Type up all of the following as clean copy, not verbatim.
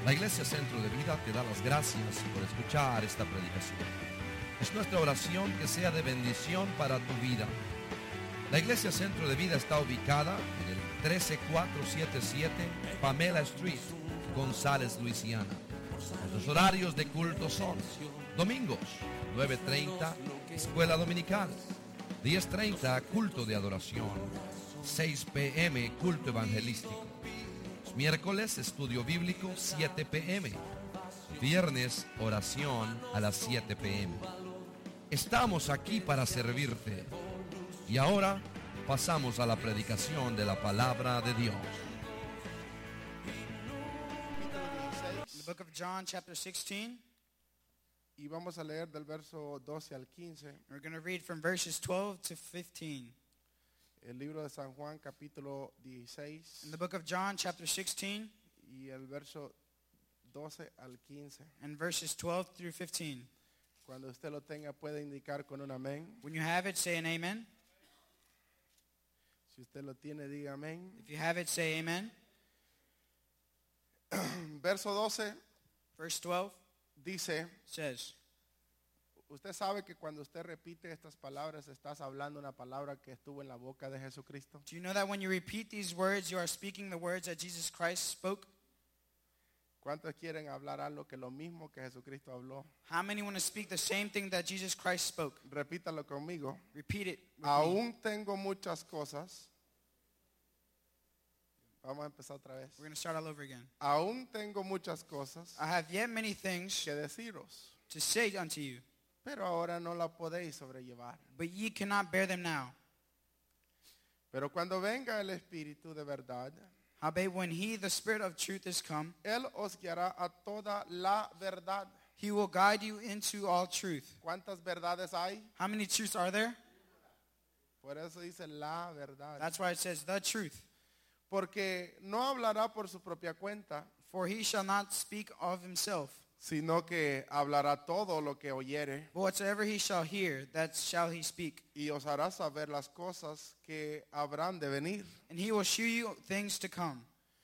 La Iglesia Centro de Vida te da las gracias por escuchar esta predicación. Es nuestra oración que sea de bendición para tu vida. La Iglesia Centro de Vida está ubicada en el 13477 Pamela Street, González, Luisiana. Nuestros horarios de culto son: domingos 9:30 escuela dominical, 10:30 culto de adoración, 6 p.m. culto evangelístico. Los miércoles estudio bíblico 7 p.m. Viernes oración a las 7 p.m. Estamos aquí para servirte. Y ahora pasamos a la predicación de la palabra de Dios. The book of John, chapter 16. Y vamos a leer del verso 12 al 15. We're going to read from verses 12 to 15. El libro de San Juan, capítulo 16. In the book of John, chapter 16, Y el verso 12 al 15. and verses 12 through 15. Cuando usted lo tenga, puede indicar con un amén. When you have it, say an amen. Si usted lo tiene, diga amén. If you have it, say amen. Verso 12 Verse 12 dice: says, usted sabe que cuando usted repite estas palabras, estás hablando una palabra que estuvo en la boca de Jesucristo. do you know that when you repeat these words, you are speaking the words that Jesus Christ spoke? ¿Cuántos quieren hablar algo que lo mismo que Jesucristo habló? How many want to speak the same thing that Jesus Christ spoke? Repítalo conmigo. Repeat it with me. Aún tengo muchas cosas. Vamos a empezar otra vez. We're going to start all over again. Aún tengo muchas cosas I have yet many things que deciros, to say unto you, pero ahora no la podéis sobrellevar. but ye cannot bear them now. Pero cuando venga el Espíritu de verdad, Howbeit when he, the Spirit of truth, is come, Él os guiará a toda la verdad. he will guide you into all truth. ¿Cuántas verdades hay? How many truths are there? Por eso dice la verdad. That's why it says the truth. Porque no hablará por su propia cuenta, For he shall not speak of himself, sino que hablará todo lo que oyere but whatsoever he shall hear, that shall he speak. y os hará saber las cosas que habrán de venir. And he will shew you things to come.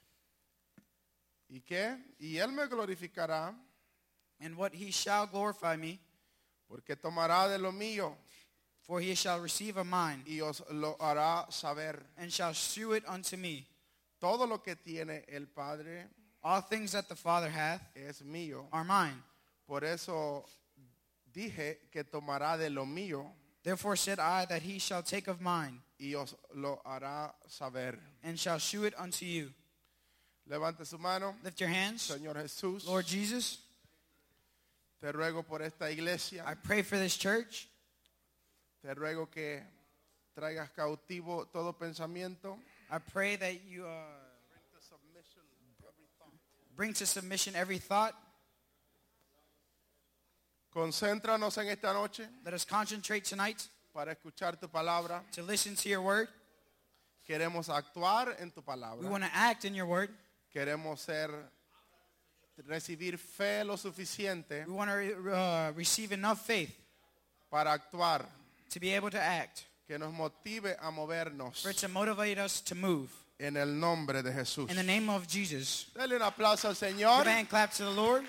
¿Y qué? Y Él me glorificará, And what he shall glorify me, porque tomará de lo mío for he shall receive of mine, y os lo hará saber. and shall shew it unto me. Todo lo que tiene el Padre All things that the Father hath es mío. are mine. Por eso dije que tomará de lo mío Therefore said I that he shall take of mine, y os lo hará saber. and shall shew it unto you. Levante su mano. Lift your hands. Señor Jesús, Lord Jesus, te ruego por esta iglesia. I pray for this church. Te ruego que traigas cautivo todo pensamiento. I pray that you bring to submission every thought. Concéntranos en esta noche Let us concentrate tonight para escuchar tu palabra. to listen to your word. Queremos actuar en tu We palabra. want to act in your word. Queremos recibir fe lo suficiente We want to receive enough faith para actuar, to be able to act, que nos motive a movernos for it to motivate us to move. en el nombre de Jesús. In the name of Jesus. Dale un aplauso al Give Señor. a hand clap to the Lord.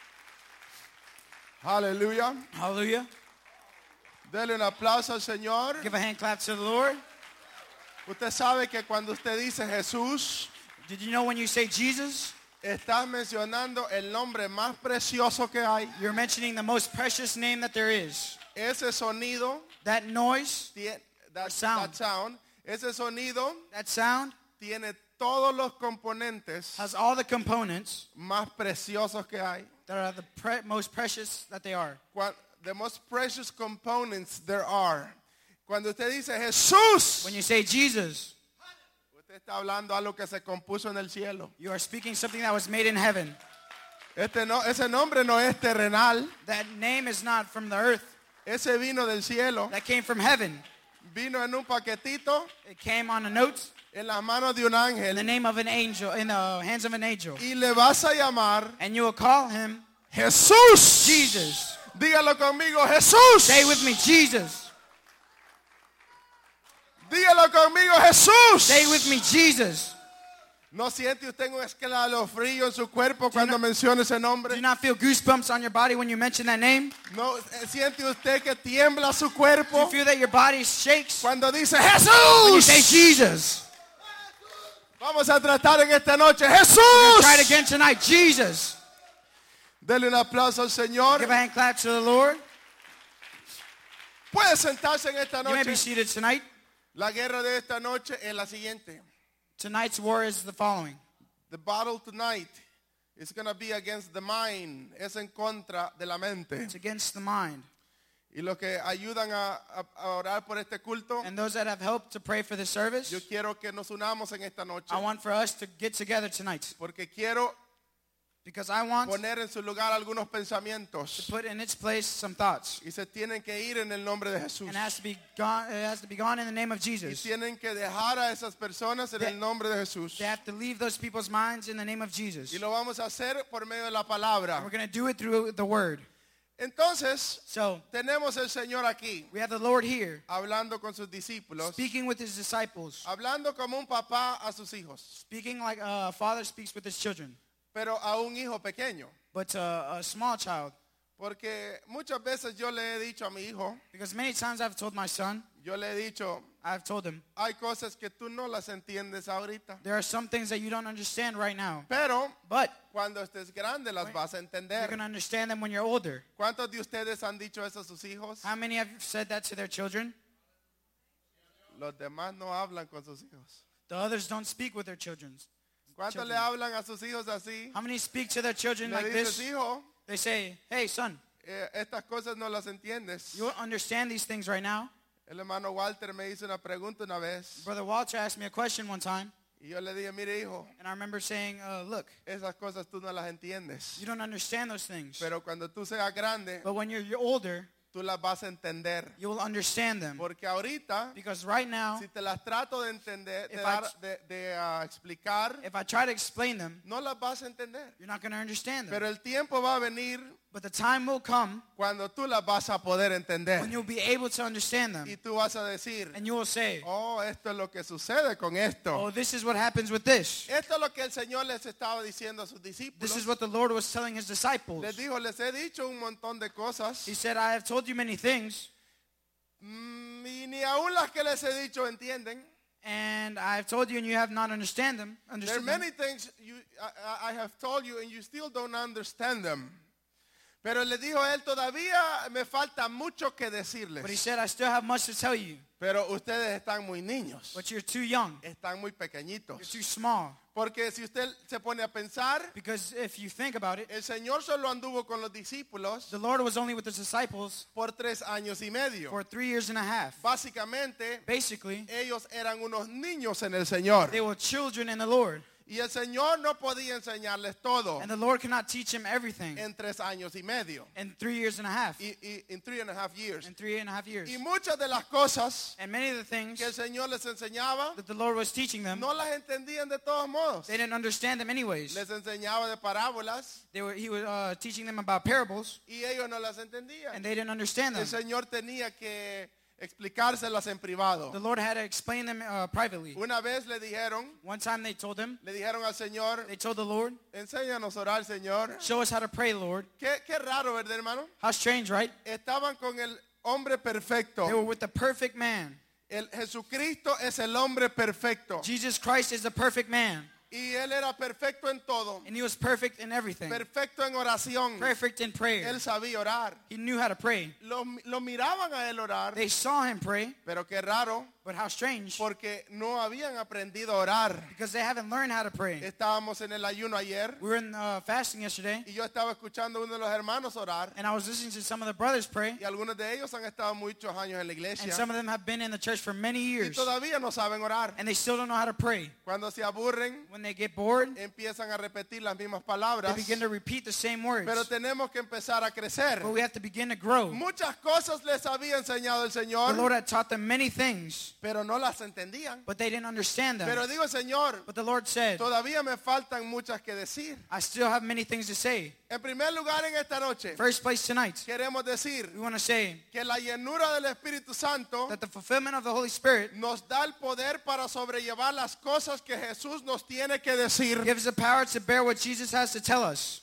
Aleluya. Hallelujah. Dale un aplauso al Señor. Give a hand clap to the Lord. Usted sabe que cuando usted dice Jesús, Did you know when you say Jesus, estás mencionando el nombre más precioso que hay. you're mentioning the most precious name that there is? Ese sonido, That noise, that sound. sound, ese sonido that sound, tiene todos los componentes has all the components más preciosos que hay. that are the most precious that they are. The most precious components there are. Cuando usted dice Jesús, When you say Jesus, usted está hablando algo que se compuso en el cielo. you are speaking something that was made in heaven. Ese nombre no es terrenal. That name is not from the earth. Ese vino del cielo. That came from heaven. Vino en un paquetito It came on a note en las manos de un in ángel. the name of an angel, in the hands of an angel. Y le vas a llamar And you will call him Jesús. Jesus. Dígalo conmigo, Jesús. Say with me, Jesus. Dígalo conmigo, Jesús. Say with me, Jesus. ¿No siente usted un escalofrío en su cuerpo cuando menciona ese Do nombre? you not feel goosebumps on your body when you mention that name? ¿No siente usted que tiembla su Do you cuerpo feel that your body shakes cuando dice when you say Jesús? Jesus? Vamos a tratar en esta noche. Try it Jesús. again tonight. Jesus. Dele un aplauso al Señor. Give a hand clap to the Lord. Puede sentarse en esta You may be noche. seated tonight. La guerra de esta noche es la siguiente. Tonight's war is the following. The battle tonight is going to be against the mind. Es en contra de la mente. It's against the mind. Y los que ayudan a orar por este culto, And those that have helped to pray for the service, yo quiero que nos unamos en esta noche. I want for us to get together tonight. Porque quiero Because I want to poner en su lugar algunos pensamientos. put in its place some thoughts. Y se tienen que ir en el nombre de Jesús. And it has to be gone in the name of Y Jesus. tienen que dejar a esas personas en el nombre de Jesús. They have to leave those people's minds in the name of Jesus. Y lo vamos a hacer por medio de la And palabra. we're going to do it through the word. Entonces, So tenemos el Señor aquí, we have the Lord here hablando con sus discípulos, speaking with his disciples, hablando como un papá a sus hijos, speaking like a father speaks with his children, pero a un hijo pequeño. but to a small child. Porque muchas veces yo le he dicho a mi hijo, Because many times I've told my son, yo le he dicho, I've told him, hay cosas que tú no las entiendes ahorita, there are some things that you don't understand right now. pero But cuando estés grande las vas a you're entender. going to understand them when you're older. ¿Cuántos de ustedes han dicho eso a sus hijos? How many have said that to their children? Los demás no hablan con sus hijos. The others don't speak with their children. ¿Cuántos le hablan a sus hijos así? How many speak to their children Le like dices, this? hijo, They say, hey, son, estas cosas no las entiendes. you understand these things right now? El hermano Walter me hizo una pregunta una vez Brother Walter asked me a question one time, y yo le dije, mire hijo, and I remember saying, look, esas cosas tú no las entiendes. you don't understand those things. Pero cuando tú seas grande, But when you're older, tú las vas a entender. you will understand them. Porque ahorita, Because right now, si te las trato de entender, If I- explicar, if I try to explain them, no las vas a entender. you're not going to understand them. Pero el tiempo va a venir But the time will come cuando tú las vas a poder entender. when you'll be able to understand them. Y tú vas a decir, And you will say, oh, esto es lo que sucede con esto. oh, this is what happens with this. Esto es lo que el Señor les estaba diciendo a sus This discípulos. is what the Lord was telling his disciples. Les dijo, les he dicho un montón de cosas. He said, I have told you many things, Y ni aún las que les he dicho entienden. and I have told you and you have not understood them. There are Understood many them. things I have told you and you still don't understand them. Pero le dijo él, todavía me falta mucho que But he decirles. said, I still have much to tell you, Pero ustedes están muy niños. but you're too young. Están muy You're pequeñitos. too small. Porque si usted se pone a pensar, Because if you think about it, el Señor solo anduvo con los discípulos the Lord was only with his disciples por 3 años y medio. for 3 years and a half. Básicamente, Basically, ellos eran unos niños en el Señor. they were children in the Lord. Y el Señor no podía enseñarles todo And the Lord cannot teach him everything en 3 años y medio. in 3 years and a half. In 3.5 years. In 3.5 years. Y muchas de las cosas And many of the things que el Señor les enseñaba, that the Lord was teaching them, no las entendían de todos modos. they didn't understand them anyways. Les enseñaba de parábolas He was teaching them about parables, y ellos no las entendían. and they didn't understand El them. Señor tenía que explicárselas en privado. The Lord had to explain them privately. Una vez le dijeron One time they told him, al Señor, they told the Lord, enséñanos a orar, Señor. show us how to pray, Lord. Qué raro, ¿verdad, hermano? How strange, right? Estaban con el hombre They were perfecto. with the perfect man. El Jesucristo es el hombre perfecto. Jesus Christ is the perfect man. Y él era perfecto en todo. And he was perfect in everything. Perfecto en oración. Perfect in prayer. Él sabía orar. He knew how to pray. Lo miraban a él orar. They saw him pray, Pero qué raro, but how strange, porque no habían aprendido a orar. because they haven't learned how to pray. Estábamos en el ayuno ayer We were in fasting yesterday, y yo estaba escuchando a uno de los hermanos orar. and I was listening to some of the brothers pray, Y algunos de ellos han estado muchos años en la and iglesia. some of them have been in the church for many Y years, todavía no saben orar. and they still don't know how to pray. Cuando se aburren, When they get bored, empiezan a repetir las mismas they palabras. begin to repeat the same words. Pero tenemos que empezar a crecer. But we have to begin to grow. Muchas cosas les había enseñado el The Señor. Lord had taught them many things, pero no las entendían. but they didn't understand them. Pero digo, Señor, But the Lord said, todavía me faltan muchas que decir. I still have many things to say. En primer lugar, en esta noche, First place tonight, queremos decir we want to say que la llenura del Espíritu Santo that the fulfillment of the Holy Spirit nos da el poder para sobrellevar las cosas que Jesús nos tiene que decir. gives the power to bear what Jesus has to tell us.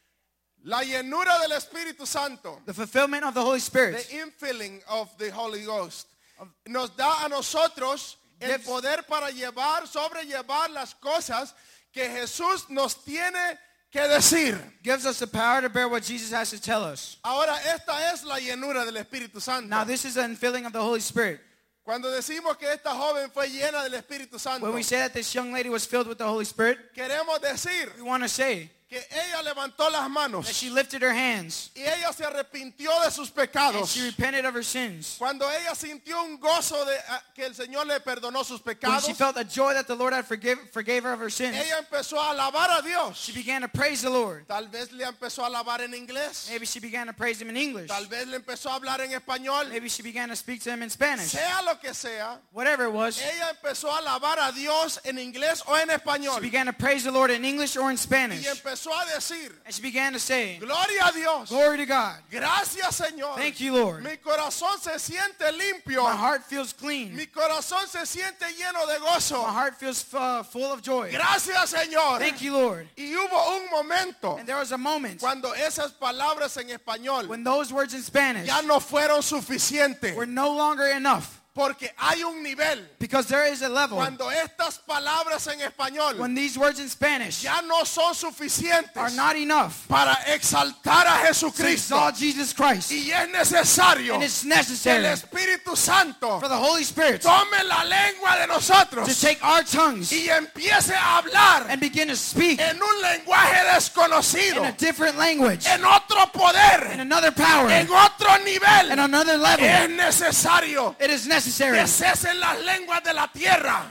La llenura del Espíritu Santo, The fulfillment of the Holy Spirit the infilling of the Holy Ghost, nos da a nosotros el poder para sobrellevar las cosas que Jesús nos tiene que decir. gives us the power to bear what Jesus has to tell us. Ahora, esta es la llenura del Espíritu Santo. Now this is the infilling of the Holy Spirit. Cuando decimos que esta joven fue llena del Espíritu Santo, When we say that this young lady was filled with the Holy Spirit, queremos decir we want to say que ella levantó las that manos she lifted her hands y ella se arrepintió de sus and pecados. she repented of her sins. Cuando ella sintió un gozo de que el Señor le perdonó sus When pecados, she felt the joy that the Lord had forgave her of her sins, ella empezó a alabar a Dios. she began to praise the Lord. Tal vez le empezó a alabar en inglés. Maybe she began to praise him in English. Tal vez le empezó a hablar en español. Maybe she began to speak to him in Spanish. Sea lo que sea, Whatever it was, ella empezó a alabar a Dios en inglés o en she español. began to praise the Lord in English or in Spanish. Y empezó a decir, And she began to say, gloria a Dios. glory to God. Gracias, Señor. Thank you, Lord. Mi corazón se siente limpio. My heart feels clean. Mi corazón se siente lleno de gozo. My heart feels full of joy. Gracias, Señor. Thank you, Lord. Y hubo un momento And there was a moment cuando esas palabras en español when those words in Spanish ya no fueron suficientes. were no longer enough. Porque hay un nivel. Because there is a level Cuando estas palabras en español when these words in Spanish ya no son suficientes are not enough para exaltar a to Jesucristo. exalt Jesus Christ. Y es necesario And it's que el necessary Espíritu Santo for the Holy Spirit tome la lengua de to nosotros take our tongues y empiece a hablar and begin to speak en un lenguaje desconocido, in a different language, en otro in poder, another power, en otro nivel. in another level. Es necesario It is necessary que cesen las lenguas de la tierra.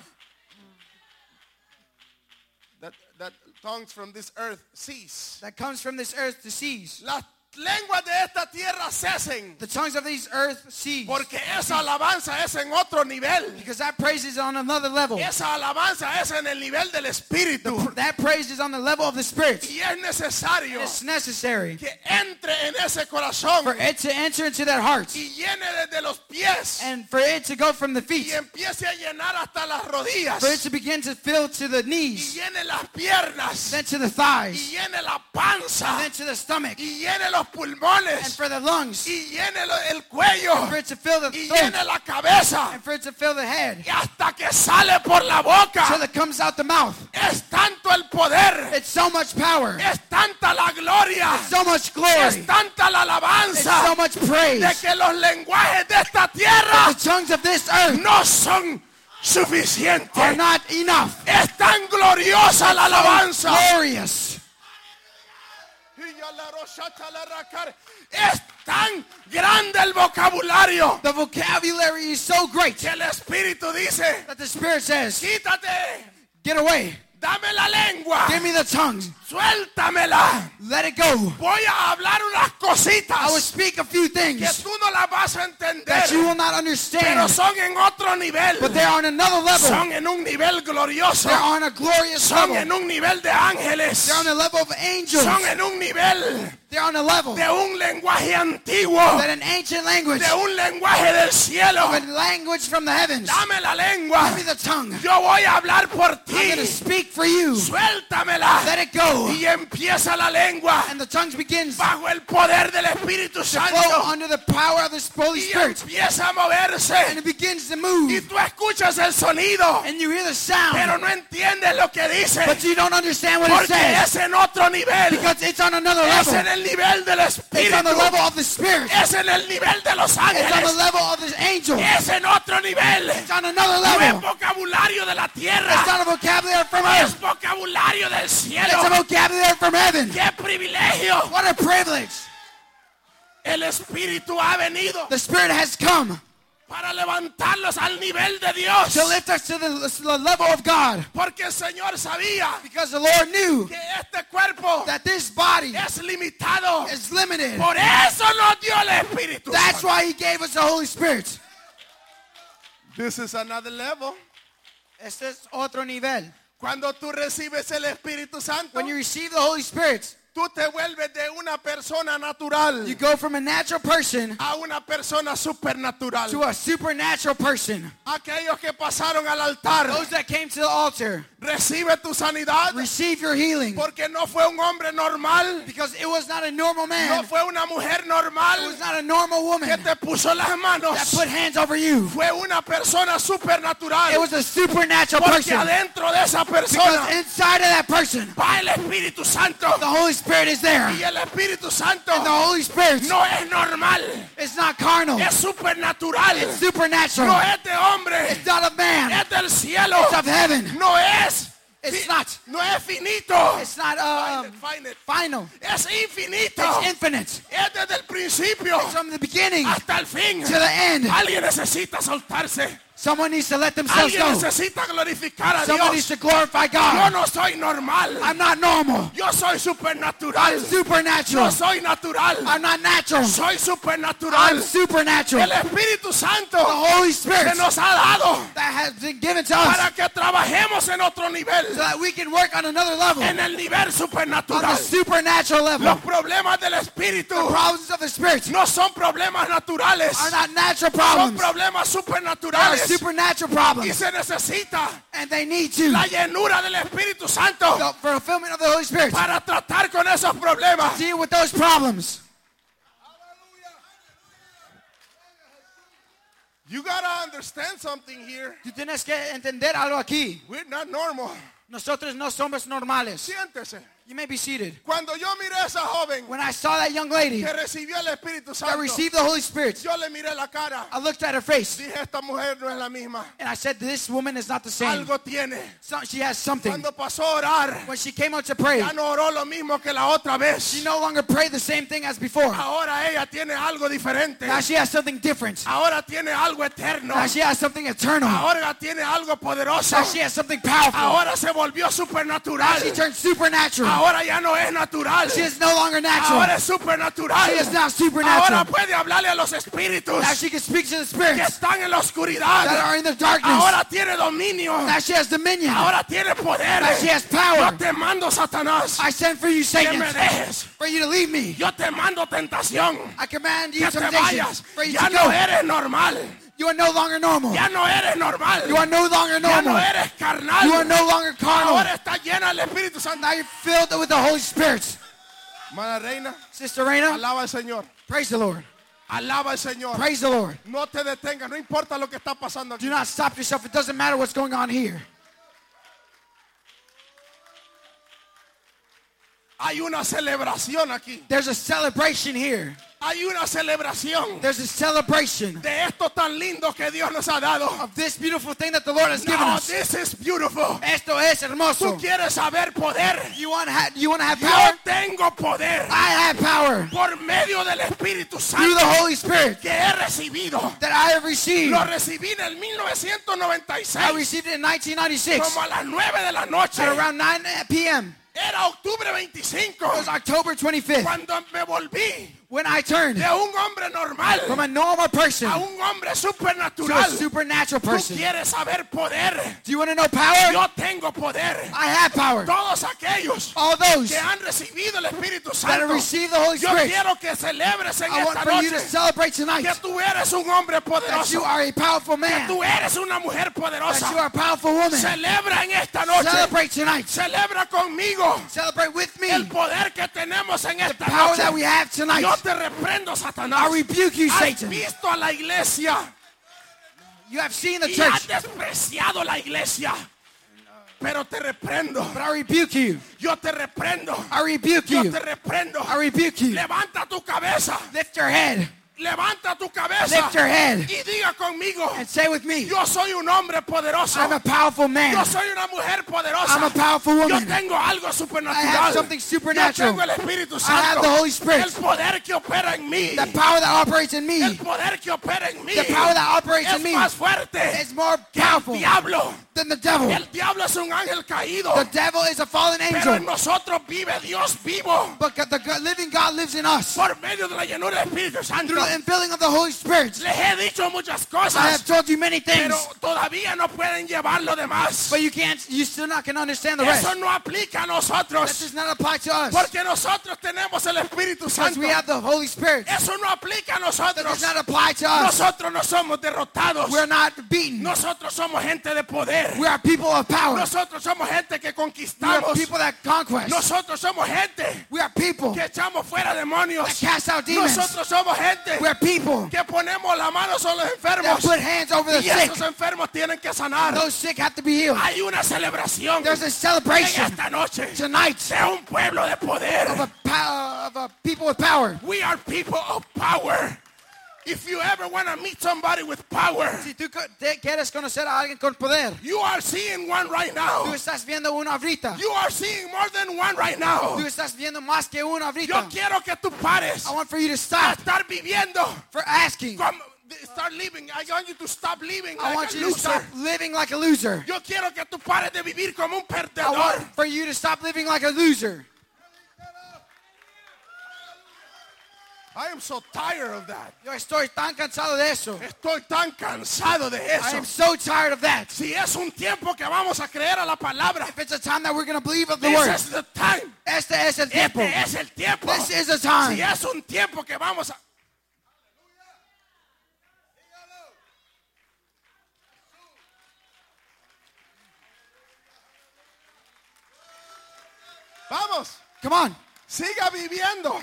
That tongues from this earth cease. that comes from this earth to cease. Las lenguas de esta tierra cesen. The tongues of these earth cease. Porque esa alabanza es en otro nivel. Because that praise is on another level. Esa alabanza es en el nivel del Espíritu. That praise is on the level of the Spirit. Y es necesario It's necessary que entre en ese corazón for it to enter into that heart y llene desde los pies and for it to go from the y feet, empiece a llenar hasta las rodillas for it to begin to fill to the y knees, llene las piernas then to the y thighs, llene la panza then to the stomach, y llene los and pulmones for the lungs, y llene el cuello for it to fill the y throat, llene la cabeza and for it to fill the head, y hasta que sale por la boca. till it comes out the mouth. Es tanto el poder, It's so much power, es tanta la gloria, so much es glory, tanta la it's so alabanza much praise. de que los lenguajes de esta tierra The tongues of this earth no son are suficientes. not enough. Es tan gloriosa la alabanza. Glorious. Es tan grande el vocabulario The vocabulary is so great que el Espíritu dice, that the Spirit says, quítate, get away, dame la lengua, give me the tongues, suéltamela. let it go. Voy a hablar unas I will cositas speak a few que things tú no las vas a entender, that you will not pero understand, son en otro nivel. but they are on another level. Son en un nivel glorioso. They're on a glorious Son level. en un nivel de ángeles. They're on a level of angels. Son en un nivel They're on a level de un lenguaje antiguo, that an ancient language, de un lenguaje del cielo. of a language from the heavens. Dame la lengua. Give me the tongue. Yo voy a hablar por I'm going to ti. speak for you. Suéltamela. Let it go. Y empieza la lengua And the tongues begins to bajo el poder del Espíritu flow Santo. under the power of the Holy Y Spirit. empieza a moverse. And it begins to Y move. tú escuchas el sonido, And you hear the pero sound. no entiendes lo que dice. But you don't understand what it Porque says. es en otro nivel. Because it's on another Es en level. el nivel del It's on the Espíritu. level of the Spirit. Es en el nivel de los It's on the ángeles. level of the angel. Es en otro nivel. It's on another No es level. vocabulario de la It's tierra. not a vocabulary from Es earth. vocabulario del It's a cielo. vocabulary from heaven. ¡Qué privilegio! What a privilege. El Espíritu ha venido The Spirit has come para levantarlos al nivel de Dios. to lift us to the level of God. Porque el Señor sabía Because the Lord knew que este cuerpo that this body es limitado. is limited. Por eso nos dio el Espíritu. That's why He gave us the Holy Spirit. This is another level. Este es otro nivel. Cuando tú recibes el Espíritu Santo, When you receive the Holy Spirit, tú te vuelves de una persona natural you go from a natural person a una persona supernatural. to a supernatural person. Aquellos que pasaron al altar, Those that came to the altar, recibe tu sanidad, receive your healing. porque no fue un hombre normal, Because it was not a normal no man. fue una mujer It normal was not a normal woman que te puso las that manos, put hands over you. fue una persona supernatural, It was a supernatural porque person. adentro de esa Because persona inside of that person, va el Espíritu Santo, the Holy Spirit is there. y el Espíritu Santo And the Holy Spirit no es normal, is not carnal. es supernatural, It's no supernatural. es de hombre, It's not of man. es del cielo, It's of heaven. no es It's not. no es finito, It's not Find it. final. Es infinito, It's infinite. es desde el principio From the beginning hasta el fin. to the end. Alguien necesita soltarse, Someone needs to let themselves alguien go. necesita glorificar a Someone needs Dios. to glorify Yo God. no soy normal, I'm not normal. yo soy supernatural, I'm supernatural. no soy natural, I'm not natural. soy I'm supernatural. supernatural. El Espíritu Santo The Holy se Spirit nos ha dado that has been given to us para que trabajemos en otro so nivel, that we can work on another level, en el nivel on supernatural. the supernatural level. Los problemas del Espíritu The problems of the Spirit no son problemas naturales, are not natural son problems. problemas They are supernaturales, supernatural y problems. se necesita And they need to, la llenura del Espíritu Santo the fulfillment of the Holy Spirit, para tratar con esos problemas. deal with those problems. You gotta understand something here. Tú tienes que entender algo aquí. We're not normal. Nosotros no somos normales. Siéntese. You may be seated. Cuando yo miré a esa joven When I saw that young lady que recibió el Espíritu that Santo, received the Holy Spirit, yo le miré la cara. I looked at her face Dije, esta mujer no es la misma. and I said, this woman is not the same. Algo tiene. She has something. Cuando pasó a orar, When she came out to pray, ya no oró lo mismo que la otra she vez. no longer prayed the same thing as before. Ahora ella tiene algo diferente. Now she has something different. Ahora tiene algo eterno. Now she has something eternal. Ahora tiene algo poderoso. Now she has something powerful. Ahora se volvió Now supernatural. she turned supernatural. Ahora ya no es natural. She is no longer natural. Ahora es supernatural. She is now Ahora supernatural. puede hablarle a los espíritus Now she can speak to the que spirits están en la oscuridad. that are in the darkness. Ahora tiene dominio. Now she has dominion. Ahora tiene poder. Now she has Yo power. te mando, Satanás, I send for you, que Satan, me dejes. for you to leave me. Yo te mando tentación. I command you Que te temptation vayas. for you Ya to no go. eres normal. You are no longer normal. Ya no eres normal. You are no longer Ya no normal. eres carnal. You are no longer carnal. Ahora está llena del Espíritu Santo. Now you're filled with the Holy Spirit. Mana Reina, Sister Reina, alaba al Señor. praise the Lord. Alaba al Señor. Praise the Lord. No te detengas, no importa lo que está pasando aquí. Do not stop yourself. It doesn't matter what's going on here. Hay una celebración aquí. There's a celebration here. Hay una celebración There's a celebration de esto tan lindo que Dios nos ha dado. of this beautiful thing that the Lord has given No, us. this is beautiful. Esto es Tú hermoso. quieres saber poder. You want to have Yo power? tengo poder I have power por medio del Espíritu through the Santo Holy Spirit que he recibido. that I have received. Lo recibí en el I 1996 received it in 1996 como a las 9 de la noche. at around 9 p.m. Era octubre 25 It was October 25th cuando me volví when I turned de un hombre normal from a normal person a un hombre to a supernatural. supernatural Tú person. quieres saber poder. Do you want to know power? Yo tengo poder. I have power. Todos aquellos All those que han recibido el Espíritu that have Santo, received the Holy yo Spirit, quiero que celebres en I want esta for you to noche celebrate tonight que tú eres un hombre that you poderoso, are a powerful que man, tú eres una mujer that you poderosa. are a powerful woman. Celebra en esta noche, Celebrate tonight. celebra conmigo Celebrate with me el the poder que tenemos en esta power that noche. we have tonight. Yo te reprendo, I Satanás. rebuke you, Has Satan. visto a la iglesia You have seen the y has church, despreciado la iglesia, pero te reprendo. but I rebuke you. Yo te reprendo. I rebuke Yo you. te reprendo. I rebuke you. Levanta tu cabeza. Lift your head. Levanta tu cabeza Lift your head y diga conmigo, and say with me, yo soy un hombre poderoso. I'm a powerful Yo man. soy una mujer poderosa. I'm a powerful Yo woman. tengo algo I have supernatural. something Yo supernatural. tengo el Espíritu I have Santo. the Holy Spirit. El poder que opera en mí. The power that operates in me, El poder que opera en mí. the power that operates es in me más fuerte is more que el powerful diablo. than the devil. El diablo es un ángel caído. The devil is a fallen Pero en angel. nosotros vive Dios vivo. But the living God lives in us. Por medio de la llenura del Espíritu Santo. Through the infilling of the Holy Spirit. Les he dicho muchas I have cosas. told you many Pero things. todavía no pueden llevar lo demás. But you still not can understand the rest. Eso no aplica a That nosotros. does not apply to us. Porque nosotros tenemos el Espíritu Because Santo. we have the Holy Spirit. Eso no aplica a That does nosotros. not apply to us. Nosotros no somos derrotados. We're not beaten. Nosotros somos gente de poder. We are people of power. Nosotros somos gente que We are conquistamos. people that conquest. Nosotros somos gente We are people que echamos fuera demonios. that cast out demons. Nosotros somos gente We are people que ponemos la mano sobre los that enfermos. put hands over the Y sick. esos enfermos tienen que sanar. Those sick have to be healed. Hay una celebración There's a en celebration esta noche tonight de un pueblo de poder. of a people with power. We are people of power. If you ever want to meet somebody with power, Si tú quieres conocer a alguien con poder, you are seeing one right tú now. estás viendo uno ahorita. You are seeing more than one right now. Tú estás viendo más que uno Yo ahorita. quiero que tú pares I want for you to a stop estar viviendo. for asking. Start living. I want you to stop living I like want a you to stop loser. living like a loser. Yo quiero que tú pares de vivir como un I perdedor. want for you to stop living like a loser. I am so tired of that. Yo estoy tan cansado de eso. Estoy tan cansado de I eso. am so tired of that. Si es un tiempo que vamos a creer a la palabra, If it's a time that we're going to believe of the this word, is the time. este es el tiempo. Este es el tiempo. This is the time. Si es un tiempo que vamos a... Vamos, Come on. siga viviendo.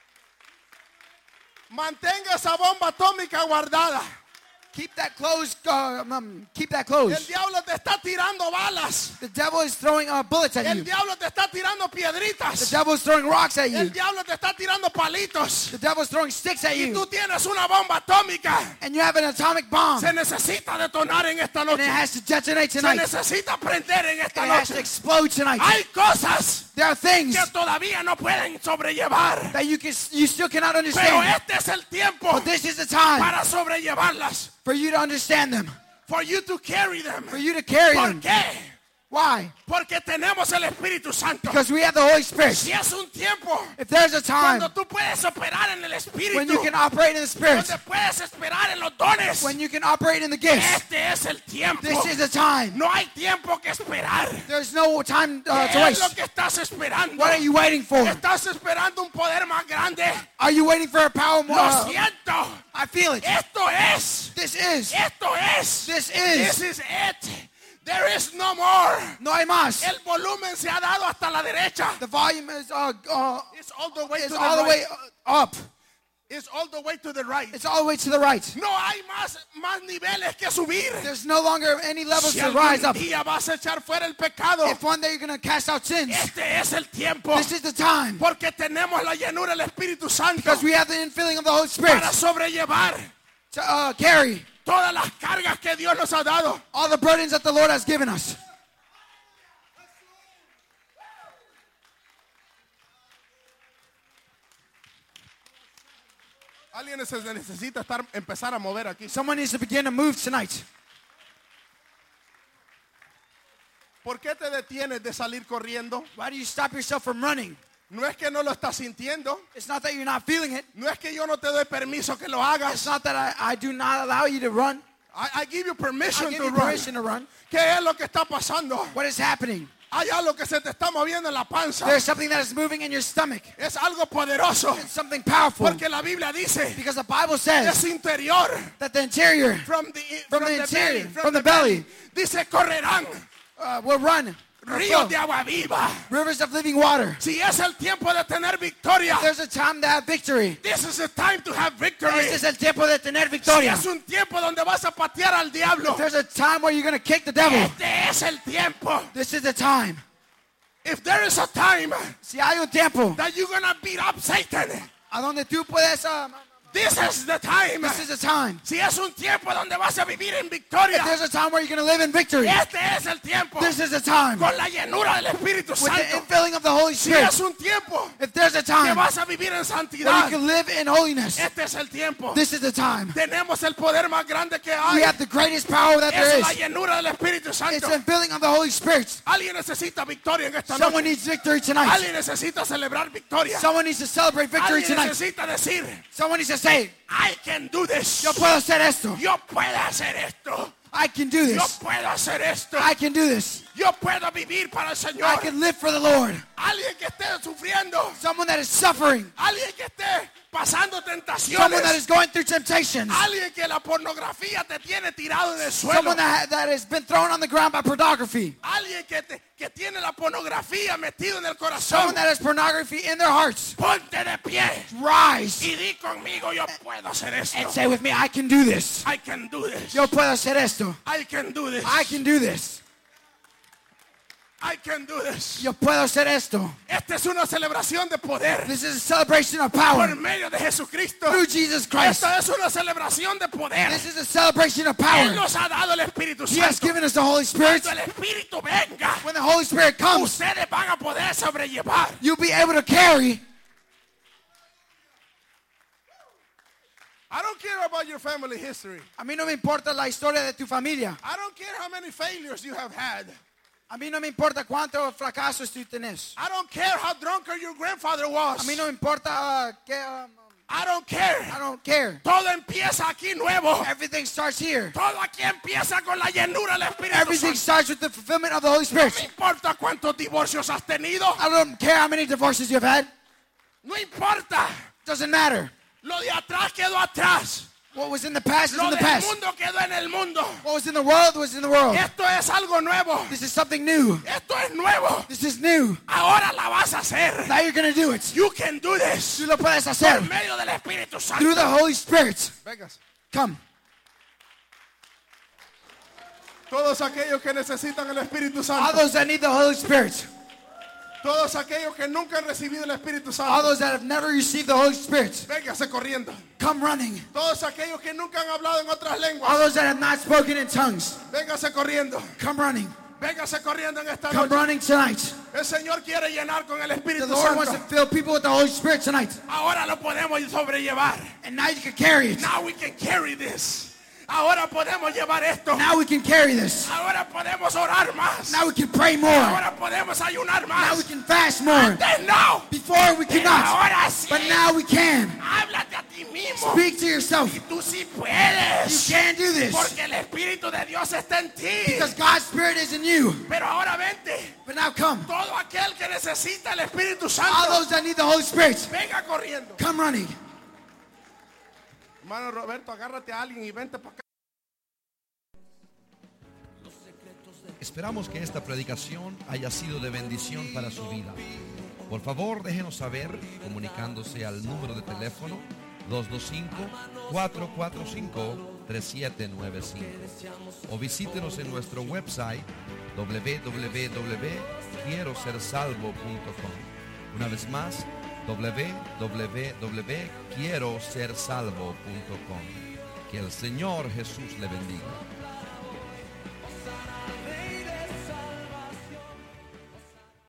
Mantenga esa bomba atómica guardada. Keep that closed. Keep that El closed. diablo te está tirando balas. The devil is throwing bullets at El you. diablo te está tirando The piedritas. devil is throwing rocks at El you. diablo te está tirando palitos. The devil is throwing sticks at Y you. tú tienes una bomba atómica. And you have an atomic bomb. Se necesita detonar en esta And it noche. has to detonate Se tonight. necesita prender en esta It has to noche. explode tonight. Hay cosas There are things que todavía no pueden sobrellevar. that you still cannot Pero understand. este es el tiempo But this is the time para sobrellevarlas. for you to understand them. For you to carry them. For you to carry ¿Por them. qué? Why? Porque tenemos el Espíritu Santo. Because we have the Holy Spirit. Si es un tiempo If there's a time cuando tú puedes operar en el Espíritu, when you can operate in the Spirit, donde puedes esperar en los dones, when you can operate in the gifts, este es el tiempo. this is the time. No hay tiempo que esperar. There's no time to ¿Qué es lo waste. que estás esperando? What are you waiting for? ¿Estás esperando un poder más grande? Are you waiting for a power more? Lo siento. I feel it. Esto es. This is. Esto es. This This is. is it. There is no more. No hay más. El volumen se ha dado hasta la derecha. The volume is It's all the way to the all the way right. up. It's all the way to the right. It's all the way to the right. No hay más niveles que subir. There's no longer any levels Si to rise algún up. día vas a echar fuera el pecado, If one day you're going to cast out sins, este es el tiempo. this is the time. Porque tenemos la llenura del Espíritu Santo Because we have the infilling of the Holy Spirit para sobrellevar to carry todas las cargas que Dios nos ha dado. all the burdens that the Lord has given us. Alguien se necesita empezar a mover aquí. Someone needs to begin to move tonight. ¿Por qué te detienes de salir corriendo? Why do you stop yourself from running? No es que no lo estás sintiendo. It's not that you're not feeling it. No es que yo no te doy permiso que lo It's hagas. not that I do not allow you to run. I give you I permission give to you run. permission to run. ¿Qué es lo que está pasando? What is happening? Hay algo que se te está moviendo en la panza. There's something that is moving in your stomach. Es algo poderoso. It's something powerful. Porque la Biblia dice, Because the Bible says es interior. that the interior, From the interior, from the belly, dice, correrán will run or ríos flow de agua viva. rivers of living water. Si es el tiempo de tener victoria, There's a time to have victory. this is the time to have victory. Este es el tiempo de tener Si victoria. es un tiempo donde vas a patear al diablo, There's a time where you're going to kick the devil. este es el tiempo. This is the time. If there is a time Si hay un tiempo that you're going to beat up Satan, a donde tú puedes This is the time. This is the time. Si es un tiempo donde vas a vivir en victoria, If there's a time where you're going to live in victory, este es el tiempo. this is the time. Con la llenura del Espíritu With the Santo. infilling of the Holy Si Spirit. es un tiempo If there's a que time vas a vivir en where santidad, you can live in holiness, este es el tiempo. this is the time. Tenemos el poder más grande que We hay. have the greatest power that there Es la is. llenura del Espíritu It's Santo. the infilling of the Holy Spirit. Alguien necesita victoria en esta Someone noche. needs victory tonight. Alguien necesita celebrar victoria. Someone needs to celebrate victory Alguien tonight. necesita decir, Someone needs to say, I can do this. yo puedo hacer esto. Yo puedo hacer esto. I can do Yo this. puedo hacer esto. I can do this. Yo puedo vivir para el I Señor. can live for the Lord. Alguien que esté sufriendo. Someone that is suffering. Alguien que esté pasando Someone that tentaciones. is going through temptations. Alguien que la pornografía te tiene tirado en el suelo. Someone that has been thrown on the ground by pornography. Alguien que tiene la pornografía metido en el corazón. Someone that has pornography in their hearts. Ponte de pie Rise y di conmigo, yo puedo hacer esto. and say with me, I can do this. I can do this. Yo puedo hacer esto. I can do this. I can do this. I can do this. Yo puedo hacer esto. Esta es una celebración de poder This is a celebration of por power medio de Jesucristo. through Jesus Christ. Esta es una celebración de poder. This is a celebration of Él power. nos ha dado el Espíritu He has Santo. given us the Holy Spirit. Cuando el Espíritu venga, When the Holy Spirit comes, ustedes van a poder sobrellevar. you'll be able to carry. I don't care about your family history. A mí no me importa la historia de tu familia. I don't care how many failures you have had. A mí no me importa cuántos fracasos tú tenés. I don't care how drunkard your grandfather was. A mí no me importa que... I don't care. I don't care. Todo empieza aquí nuevo. Everything starts here. Todo aquí empieza con la llenura del Espíritu Everything Santo. starts with the fulfillment of the Holy No me Spirit. importa cuántos divorcios has tenido. I don't care how many divorces you've had. No importa. Doesn't matter. Lo de atrás quedó atrás. What was in the past is Lo in the del past. mundo quedó en el mundo. What was in the world was in the world. Esto es algo nuevo. This is something new. Esto es nuevo. This is new. Ahora la vas a hacer. Now you're going to do it. You can do this. Tú lo puedes Por hacer medio del Espíritu through the Santo. Holy Spirit. Vengas. Come. Todos aquellos que necesitan el Espíritu All Santo. those that need the Holy Spirit. Todos aquellos que nunca han recibido el Espíritu All Santo. those that have never received the Holy Spirit. Véngase corriendo. Come running. Todos aquellos que nunca han hablado en otras All lenguas. those that have not spoken in tongues. Véngase corriendo. Come running. Véngase corriendo en esta Come noche. running tonight. El Señor quiere llenar con el The Espíritu Lord wants to Santo. fill people with the Holy Spirit tonight. Ahora lo podemos sobrellevar. And now you can carry it. Now we can carry this. Ahora podemos llevar esto. Now we can carry this. Ahora podemos orar más. Now we can pray more. Ahora podemos ayunar Now we más. can fast more. Antes no. Before we Pero cannot. ahora sí. But now we can. Háblate a ti mismo. Speak to yourself. Y tú sí You puedes. can do this. Porque el Espíritu de Dios está en ti. Because God's Spirit is in you. Pero ahora vente. But now come. Todo aquel que necesita el Espíritu All Santo, those that need the Holy Spirit, venga corriendo. come running. Hermano Roberto, agárrate a alguien y vente para acá. Esperamos que esta predicación haya sido de bendición para su vida. Por favor, déjenos saber comunicándose al número de teléfono 225-445-3795 o visítenos en nuestro website www.quierosersalvo.com. Una vez más, www.quierosersalvo.com. Que el Señor Jesús le bendiga.